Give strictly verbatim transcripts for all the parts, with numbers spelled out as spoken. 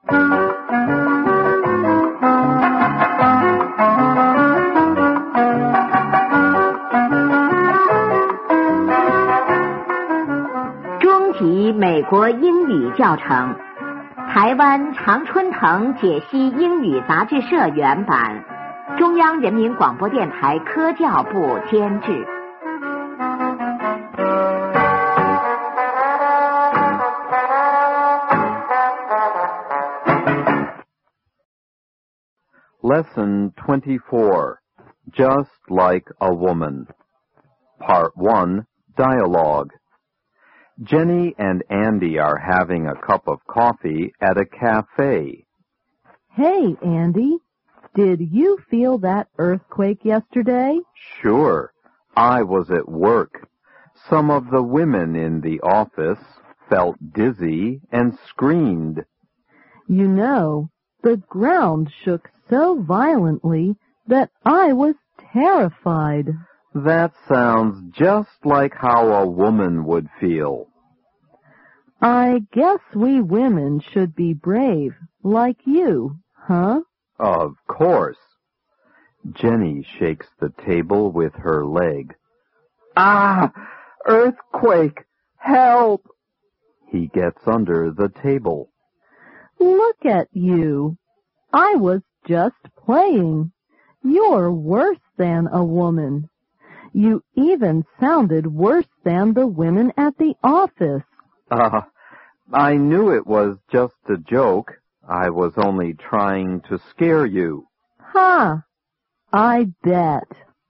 中级美国英语教程，台湾常春藤解析英语杂志社原版，中央人民广播电台科教部监制。 Lesson twenty-four, Just Like a Woman. Part one, Dialogue. Jenny and Andy are having a cup of coffee at a cafe. Hey, Andy, did you feel that earthquake yesterday? Sure. I was at work. Some of the women in the office felt dizzy and screamed. You know, the ground shook so violently that I was terrified. That sounds just like how a woman would feel. I guess we women should be brave, like you, huh? Of course. Jenny shakes the table with her leg. Ah! Earthquake! Help! He gets under the table. Look at you. I was just playing. You're worse than a woman. You even sounded worse than the women at the office. Uh, I knew it was just a joke. I was only trying to scare you. Ha! I bet.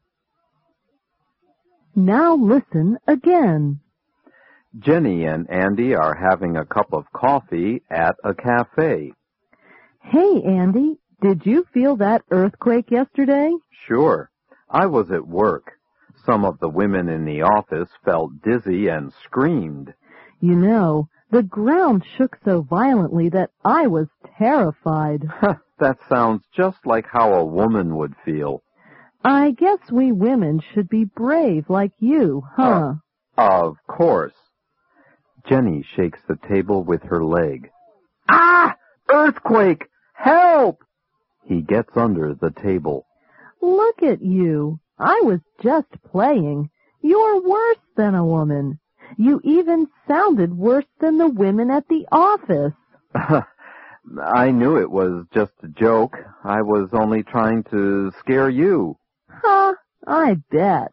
Now listen again. Jenny and Andy are having a cup of coffee at a cafe. Hey, Andy, did you feel that earthquake yesterday? Sure. I was at work. Some of the women in the office felt dizzy and screamed. You know, the ground shook so violently that I was terrified. That sounds just like how a woman would feel. I guess we women should be brave like you, huh? Uh, of course. Jenny shakes the table with her leg. Ah! Earthquake! Help! He gets under the table. Look at you. I was just playing. You're worse than a woman. You even sounded worse than the women at the office. I knew it was just a joke. I was only trying to scare you. Huh, I bet.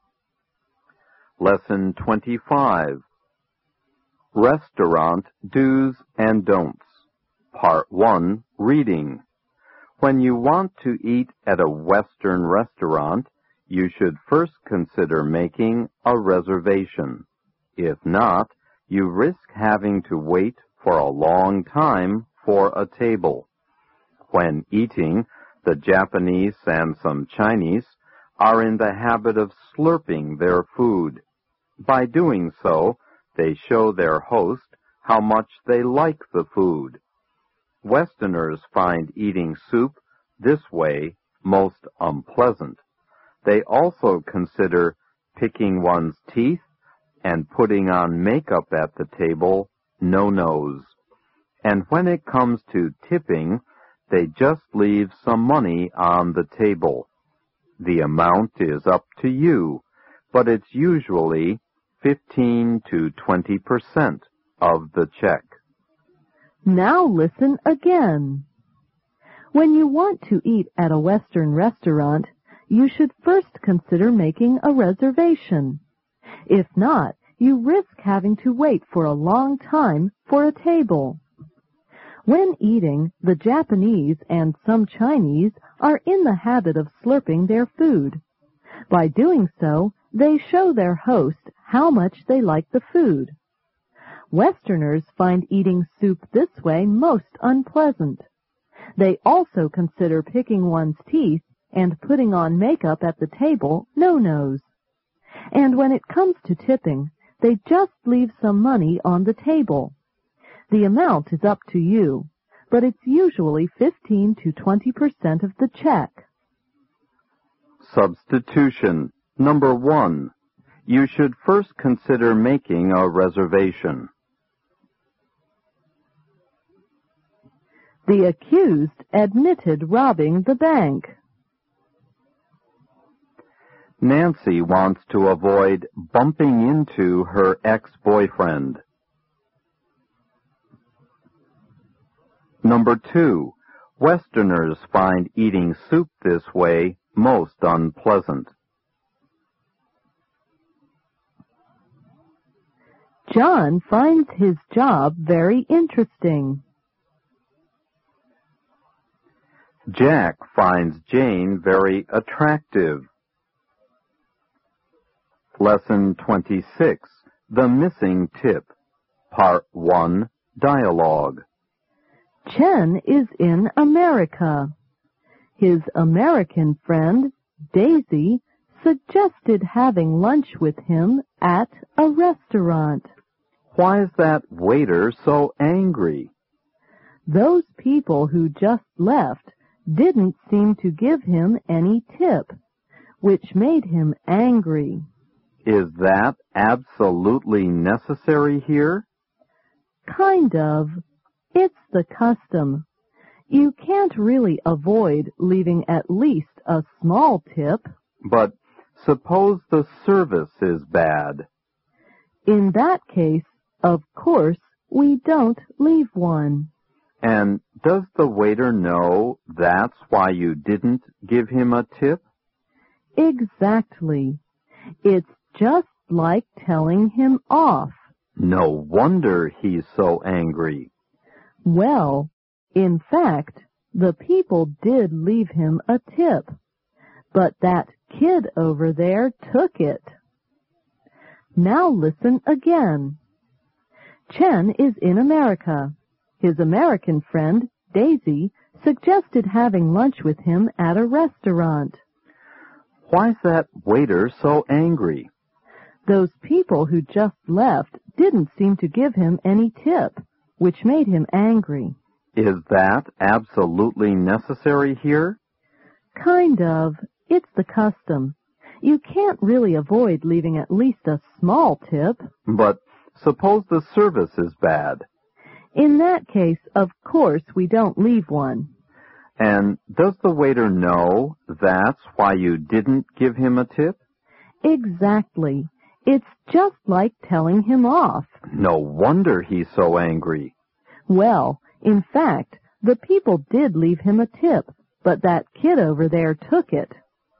Lesson twenty-five. Restaurant Do's and Don'ts. Part one, Reading. When you want to eat at a Western restaurant, you should first consider making a reservation. If not, you risk having to wait for a long time for a table. When eating, the Japanese and some Chinese are in the habit of slurping their food. By doing so, they show their host how much they like the food. Westerners find eating soup this way most unpleasant. They also consider picking one's teeth and putting on makeup at the table no-nos. And when it comes to tipping, they just leave some money on the table. The amount is up to you, but it's usually fifteen to twenty percent of the check. Now listen again. When you want to eat at a Western restaurant, you should first consider making a reservation. If not, you risk having to wait for a long time for a table. When eating, the Japanese and some Chinese are in the habit of slurping their food. By doing so, they show their host how much they like the food. Westerners find eating soup this way most unpleasant. They also consider picking one's teeth and putting on makeup at the table no-nos. And when it comes to tipping, they just leave some money on the table. The amount is up to you, but it's usually fifteen to twenty percent of the check. Substitution. Number one. You should first consider making a reservation. The accused admitted robbing the bank. Nancy wants to avoid bumping into her ex-boyfriend. Number two, Westerners find eating soup this way most unpleasant. John finds his job very interesting. Jack finds Jane very attractive. Lesson twenty-six, The Missing Tip, Part one, Dialogue. Chen is in America. His American friend, Daisy, suggested having lunch with him at a restaurant. Why is that waiter so angry? Those people who just left didn't seem to give him any tip, which made him angry. Is that absolutely necessary here? Kind of. It's the custom. You can't really avoid leaving at least a small tip. But suppose the service is bad. In that case, of course, we don't leave one. And does the waiter know that's why you didn't give him a tip? Exactly. It's just like telling him off. No wonder he's so angry. Well, in fact, the people did leave him a tip, but that kid over there took it. Now listen again. Chen is in America. His American friend, Daisy, suggested having lunch with him at a restaurant. Why's that waiter so angry? Those people who just left didn't seem to give him any tip, which made him angry. Is that absolutely necessary here? Kind of. It's the custom. You can't really avoid leaving at least a small tip. But suppose the service is bad. In that case, of course, we don't leave one. And does the waiter know that's why you didn't give him a tip? Exactly. It's just like telling him off. No wonder he's so angry. Well, in fact, the people did leave him a tip, but that kid over there took it.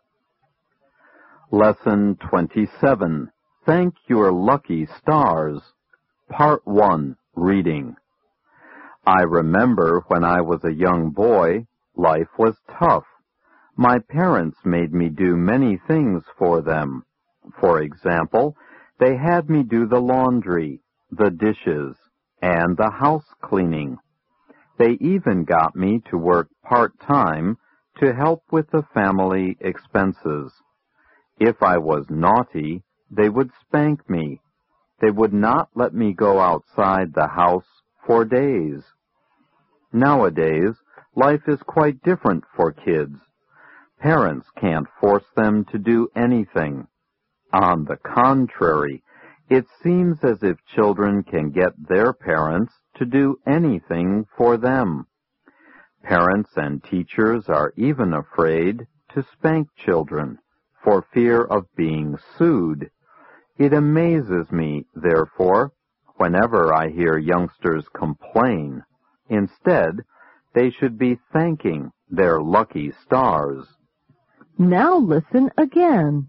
Lesson twenty-seven, Thank Your Lucky Stars, Part one, Reading. I remember when I was a young boy, life was tough. My parents made me do many things for them. For example, they had me do the laundry, the dishes, and the house cleaning. They even got me to work part-time to help with the family expenses. If I was naughty, they would spank me. They would not let me go outside the house for days. Nowadays, life is quite different for kids. Parents can't force them to do anything. On the contrary, it seems as if children can get their parents to do anything for them. Parents and teachers are even afraid to spank children for fear of being sued. It amazes me, therefore, whenever I hear youngsters complain. Instead, they should be thanking their lucky stars. Now listen again.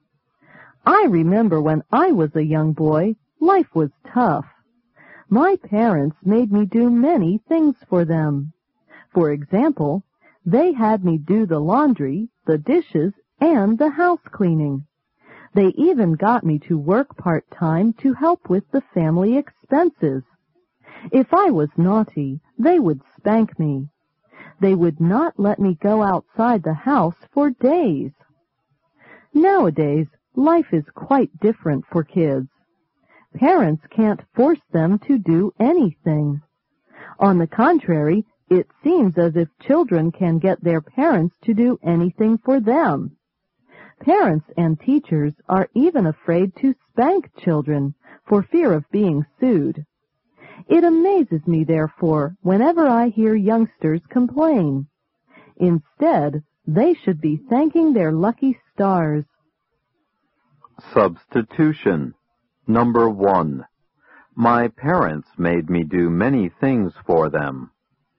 I remember when I was a young boy, life was tough. My parents made me do many things for them. For example, they had me do the laundry, the dishes, and the house cleaning. They even got me to work part-time to help with the family expenses. If I was naughty, they would spank me. They would not let me go outside the house for days. Nowadays, life is quite different for kids. Parents can't force them to do anything. On the contrary, it seems as if children can get their parents to do anything for them. Parents and teachers are even afraid to spank children for fear of being sued. It amazes me, therefore, whenever I hear youngsters complain. Instead, they should be thanking their lucky stars. Substitution. Number one. My parents made me do many things for them.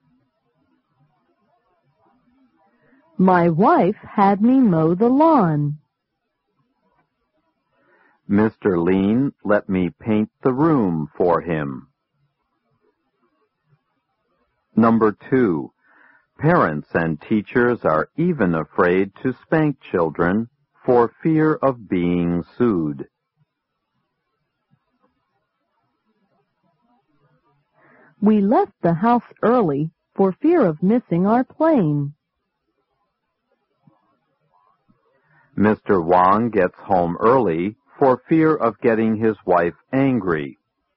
My wife had me mow the lawn. Mister Lean let me paint the room for him. Number two. Parents and teachers are even afraid to spank children for fear of being sued. We left the house early for fear of missing our plane. Mister Wang gets home early for fear of getting his wife angry.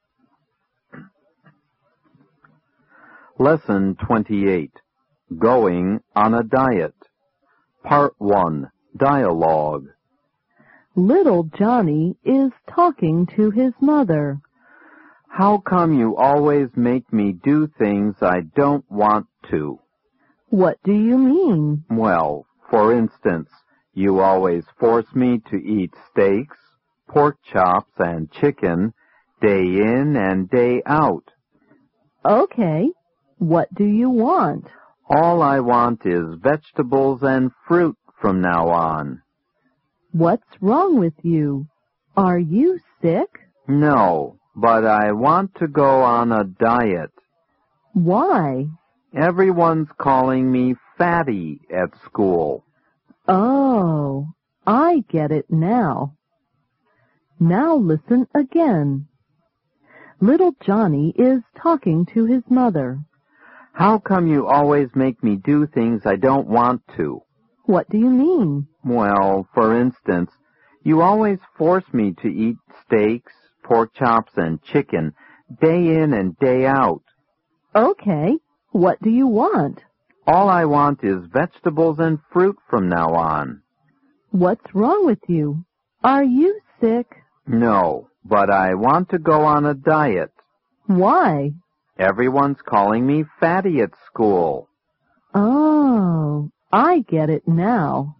Lesson twenty-eight. Going on a Diet. Part one. Dialogue. Little Johnny is talking to his mother. How come you always make me do things I don't want to? What do you mean? Well, for instance, you always force me to eat steaks, pork chops, and chicken day in and day out. Okay. What do you want? All I want is vegetables and fruit from now on. What's wrong with you? Are you sick? No, but I want to go on a diet. Why? Everyone's calling me fatty at school. Oh, I get it now. Now listen again. Little Johnny is talking to his mother. How come you always make me do things I don't want to? What do you mean? Well, for instance, you always force me to eat steaks, pork chops, and chicken day in and day out. Okay. What do you want? All I want is vegetables and fruit from now on. What's wrong with you? Are you sick? No, but I want to go on a diet. Why? Everyone's calling me fatty at school. Oh, I get it now.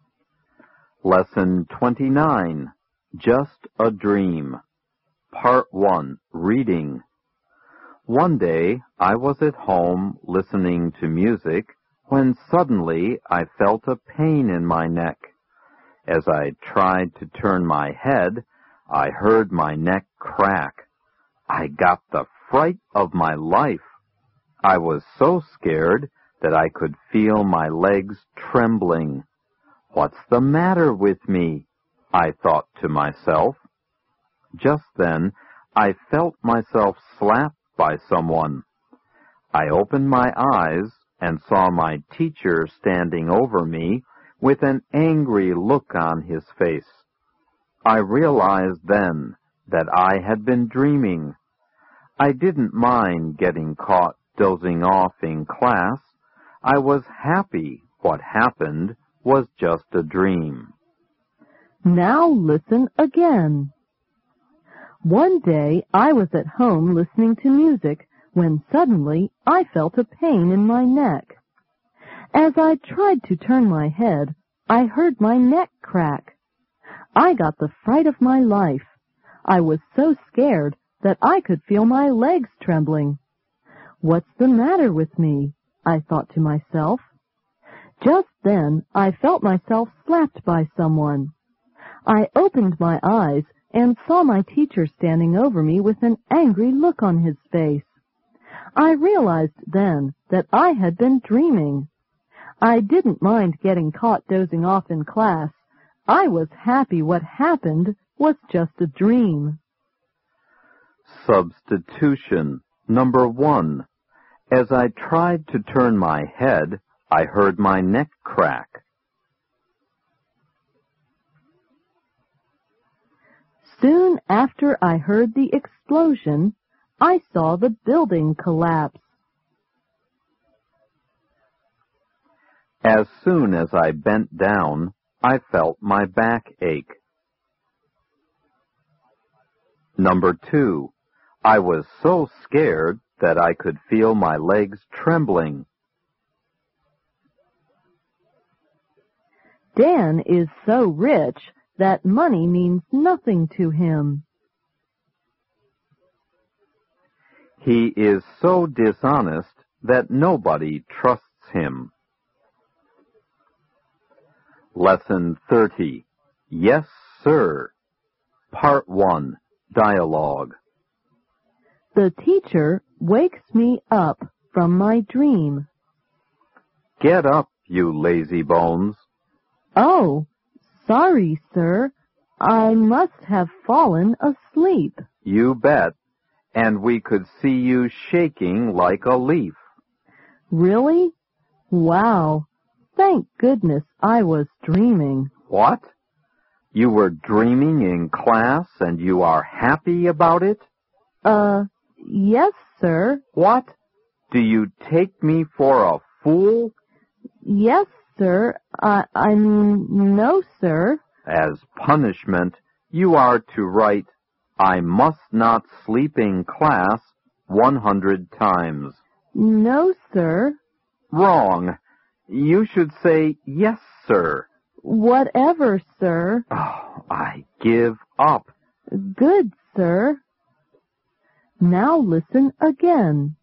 Lesson twenty-nine. Just a Dream. Part one. Reading. One day I was at home listening to music when suddenly I felt a pain in my neck. As I tried to turn my head, I heard my neck crack. I got the fright of my life. I was so scared that I could feel my legs trembling. What's the matter with me? I thought to myself. Just then, I felt myself slapped by someone. I opened my eyes and saw my teacher standing over me with an angry look on his face. I realized then that I had been dreaming. I didn't mind getting caught dozing off in class. I was happy what happened was just a dream. Now listen again. One day I was at home listening to music when suddenly I felt a pain in my neck. As I tried to turn my head, I heard my neck crack. I got the fright of my life. I was so scared that I could feel my legs trembling. What's the matter with me? I thought to myself. Just then I felt myself slapped by someone. I opened my eyes and saw my teacher standing over me with an angry look on his face. I realized then that I had been dreaming. I didn't mind getting caught dozing off in class. I was happy what happened was just a dream. Substitution. Number one. As I tried to turn my head, I heard my neck crack. Soon after I heard the explosion, I saw the building collapse. As soon as I bent down, I felt my back ache. Number two. I was so scared that I could feel my legs trembling. Dan is so rich that money means nothing to him. He is so dishonest that nobody trusts him. Lesson thirty. Yes, sir. Part one. Dialogue. The teacher wakes me up from my dream. Get up, you lazy bones. Oh, sorry, sir. I must have fallen asleep. You bet. And we could see you shaking like a leaf. Really? Wow. Thank goodness I was dreaming. What? You were dreaming in class and you are happy about it? Uh, yes, sir. What? Do you take me for a fool? Yes, sir. I, I mean, no, sir. As punishment, you are to write, I must not sleep in class one hundred times. No, sir. Wrong. You should say, yes, sir. Whatever, sir. Oh, I give up. Good, sir. Now listen again.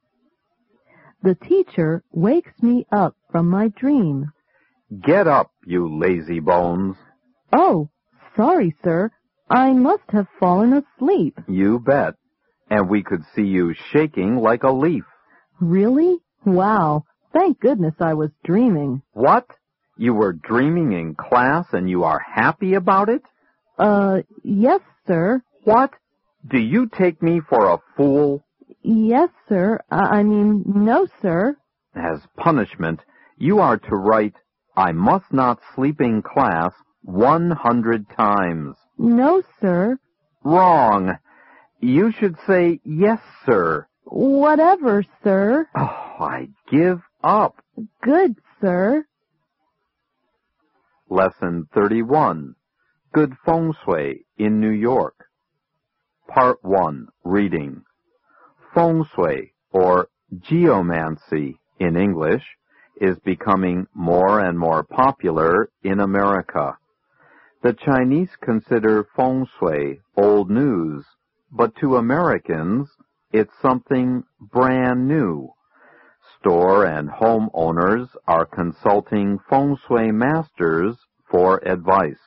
The teacher wakes me up from my dream. Get up, you lazy bones. Oh, sorry, sir. I must have fallen asleep. You bet. And we could see you shaking like a leaf. Really? Wow. Thank goodness I was dreaming. What? You were dreaming in class and you are happy about it? Uh, yes, sir. What? Do you take me for a fool? Yes, sir. I, I mean, no, sir. As punishment, you are to write, I must not sleep in class one hundred times. No, sir. Wrong. You should say, yes, sir. Whatever, sir. Oh, I give up. Good, sir. Lesson thirty-one. Good Feng Shui in New York. Part one. Reading. Feng Shui, or geomancy in English, is becoming more and more popular in America. The Chinese consider Feng Shui old news, but to Americans, it's something brand new. Store and home owners are consulting Feng Shui masters for advice.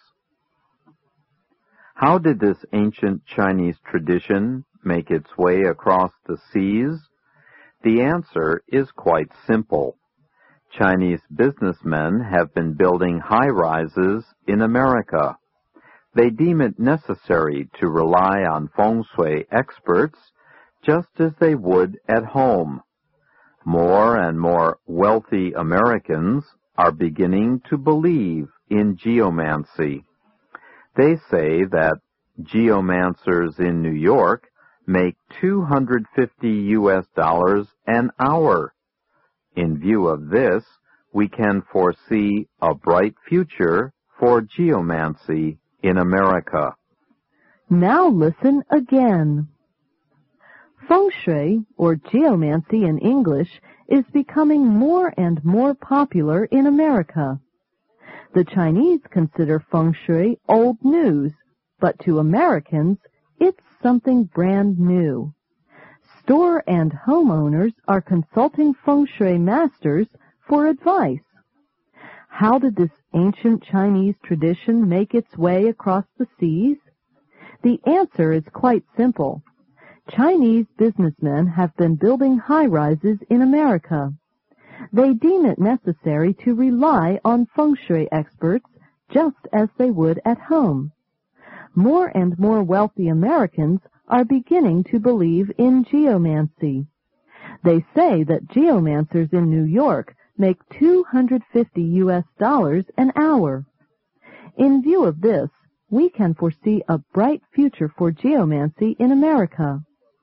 How did this ancient Chinese tradition make its way across the seas? The answer is quite simple. Chinese businessmen have been building high-rises in America. They deem it necessary to rely on Feng Shui experts just as they would at home. More and more wealthy Americans are beginning to believe in geomancy. They say that geomancers in New York make two hundred fifty U S dollars an hour. In view of this, we can foresee a bright future for geomancy in America. Now listen again. Feng Shui, or geomancy in English, is becoming more and more popular in America. The Chinese consider Feng Shui old news, but to Americans, it's something brand new. Store and homeowners are consulting Feng Shui masters for advice. How did this ancient Chinese tradition make its way across the seas? The answer is quite simple. Chinese businessmen have been building high-rises in America. They deem it necessary to rely on Feng Shui experts just as they would at home. More and more wealthy Americans are beginning to believe in geomancy. They say that geomancers in New York make two hundred fifty U S dollars an hour. In view of this, we can foresee a bright future for geomancy in America.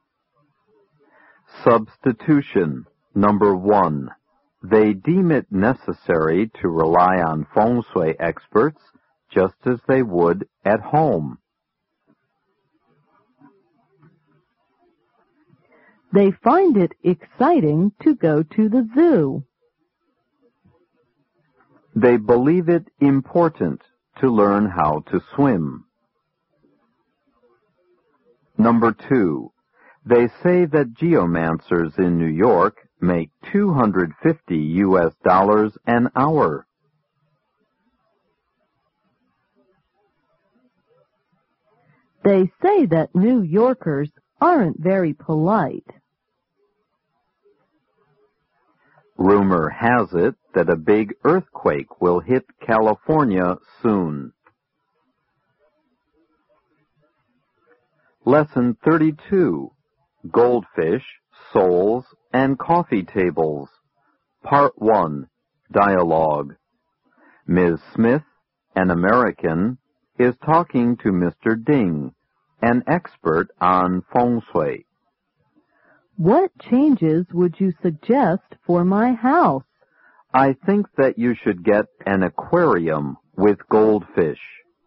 Substitution. Number one. They deem it necessary to rely on Feng Shui experts just as they would at home. They find it exciting to go to the zoo. They believe it important to learn how to swim. Number two, they say that geomancers in New York make two hundred fifty U S dollars an hour. They say that New Yorkers aren't very polite. Rumor has it that a big earthquake will hit California soon. Lesson thirty-two, Goldfish, Souls, and Coffee Tables. Part one, Dialogue. Miz Smith, an American, is talking to Mister Ding, an expert on feng shui. What changes would you suggest for my house? I think that you should get an aquarium with goldfish.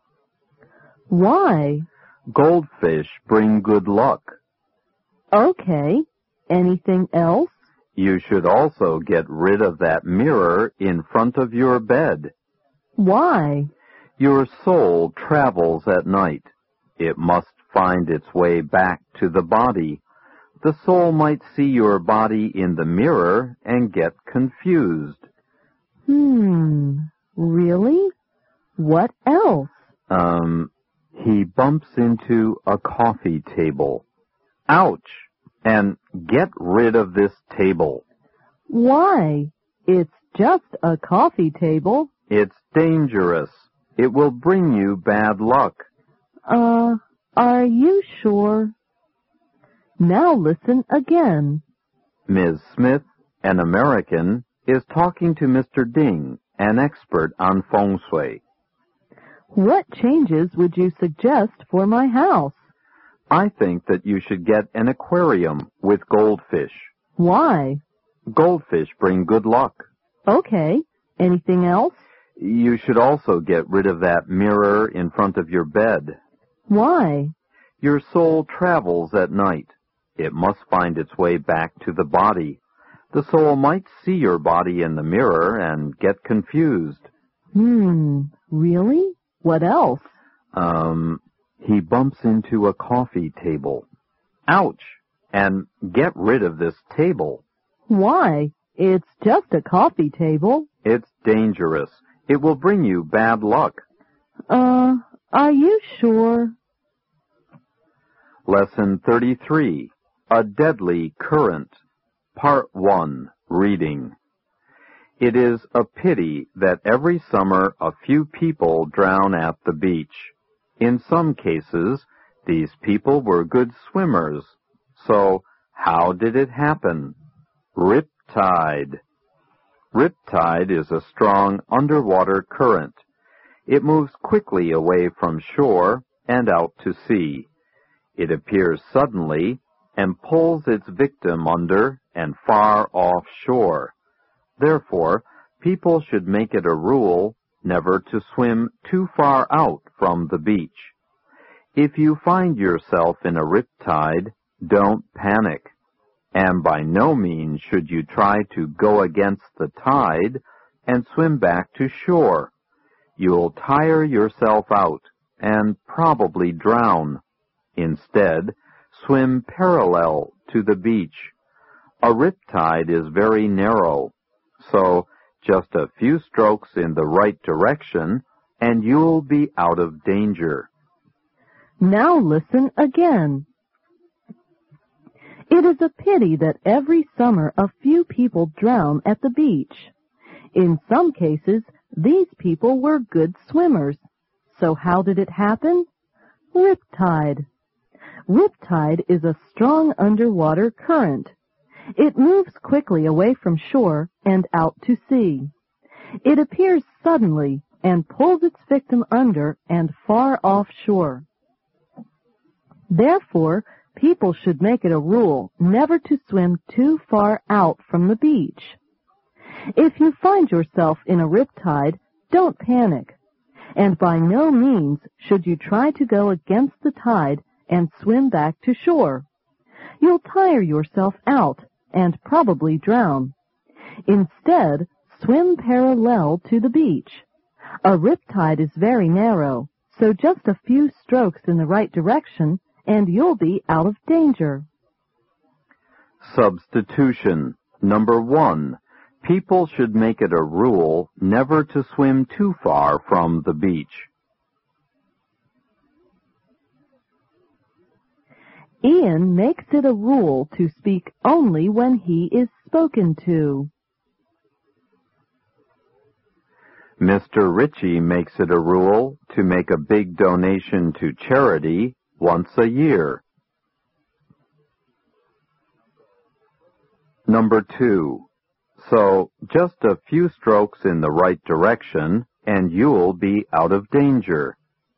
Why? Goldfish bring good luck. Okay. Anything else? You should also get rid of that mirror in front of your bed. Why? Your soul travels at night. It must find its way back to the body. The soul might see your body in the mirror and get confused. Hmm, really? What else? Um, he bumps into a coffee table. Ouch! And get rid of this table. Why? It's just a coffee table. It's dangerous. It will bring you bad luck. Uh, are you sure? Now listen again. Miz Smith, an American, is talking to Mister Ding, an expert on feng shui. What changes would you suggest for my house? I think that you should get an aquarium with goldfish. Why? Goldfish bring good luck. Okay. Anything else? You should also get rid of that mirror in front of your bed. Why? Your soul travels at night. It must find its way back to the body. The soul might see your body in the mirror and get confused. Hmm, really? What else? Um, he bumps into a coffee table. Ouch! And get rid of this table. Why? It's just a coffee table. It's dangerous. It will bring you bad luck. Uh, are you sure? Lesson thirty-three, A Deadly Current. Part one, Reading. It is a pity that every summer a few people drown at the beach. In some cases, these people were good swimmers. So, how did it happen? Riptide. Riptide is a strong underwater current. It moves quickly away from shore and out to sea. It appears suddenly and pulls its victim under and far offshore. Therefore, people should make it a rule never to swim too far out from the beach. If you find yourself in a riptide, don't panic. And by no means should you try to go against the tide and swim back to shore. You'll tire yourself out and probably drown. Instead, swim parallel to the beach. A riptide is very narrow, so just a few strokes in the right direction and you'll be out of danger. Now listen again. It is a pity that every summer a few people drown at the beach. In some cases, these people were good swimmers. So how did it happen? Riptide. Riptide is a strong underwater current. It moves quickly away from shore and out to sea. It appears suddenly and pulls its victim under and far offshore. Therefore, people should make it a rule never to swim too far out from the beach. If you find yourself in a riptide, don't panic. And by no means should you try to go against the tide and swim back to shore. You'll tire yourself out and probably drown. Instead, swim parallel to the beach. A riptide is very narrow, so just a few strokes in the right direction and you'll be out of danger. Substitution. Number one. People should make it a rule never to swim too far from the beach. Ian makes it a rule to speak only when he is spoken to. Mister Ritchie makes it a rule to make a big donation to charity once a year. Number two. So, just a few strokes in the right direction, and you'll be out of danger.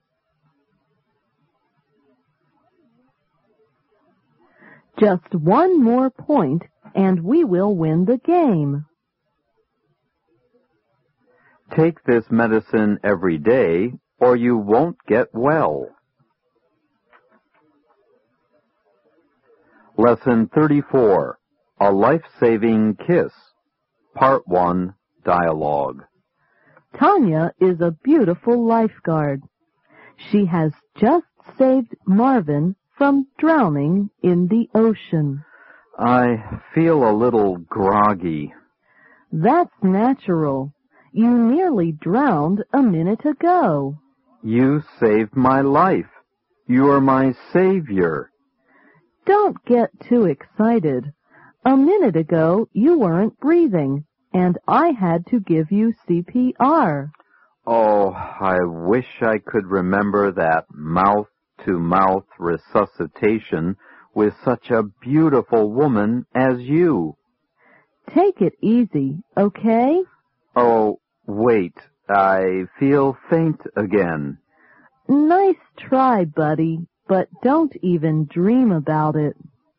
Just one more point, and we will win the game. Take this medicine every day, or you won't get well. Lesson thirty-four. A Life-Saving Kiss. Part one, Dialogue. Tanya is a beautiful lifeguard. She has just saved Marvin from drowning in the ocean. I feel a little groggy. That's natural. You nearly drowned a minute ago. You saved my life. You're my savior. Don't get too excited. A minute ago, you weren't breathing, and I had to give you C P R. Oh, I wish I could remember that mouth-to-mouth resuscitation with such a beautiful woman as you. Take it easy, okay? Oh, wait, I feel faint again. Nice try, buddy, but don't even dream about it.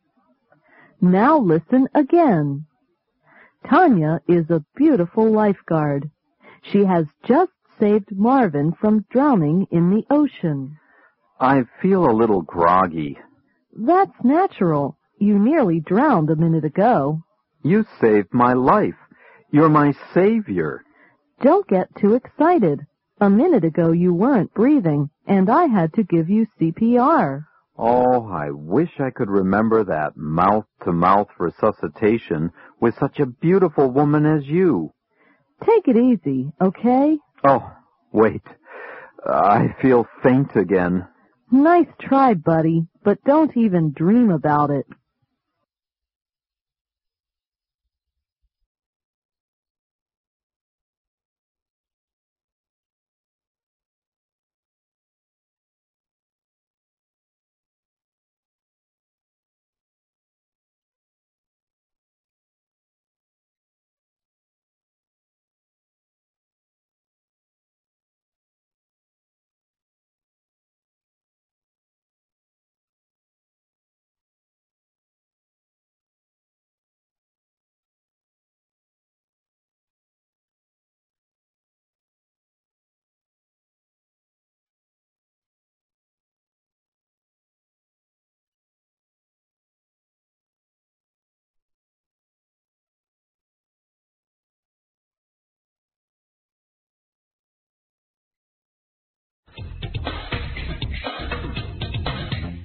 Now listen again. Tanya is a beautiful lifeguard. She has just saved Marvin from drowning in the ocean. I feel a little groggy. That's natural. You nearly drowned a minute ago. You saved my life. You're my savior. Don't get too excited. A minute ago you weren't breathing, and I had to give you C P R. Oh, I wish I could remember that mouth-to-mouth resuscitation with such a beautiful woman as you. Take it easy, okay? Oh, wait. I feel faint again. Nice try, buddy, but don't even dream about it.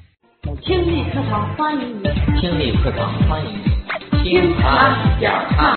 听力课堂欢迎你，听力课堂欢迎你，听他讲他。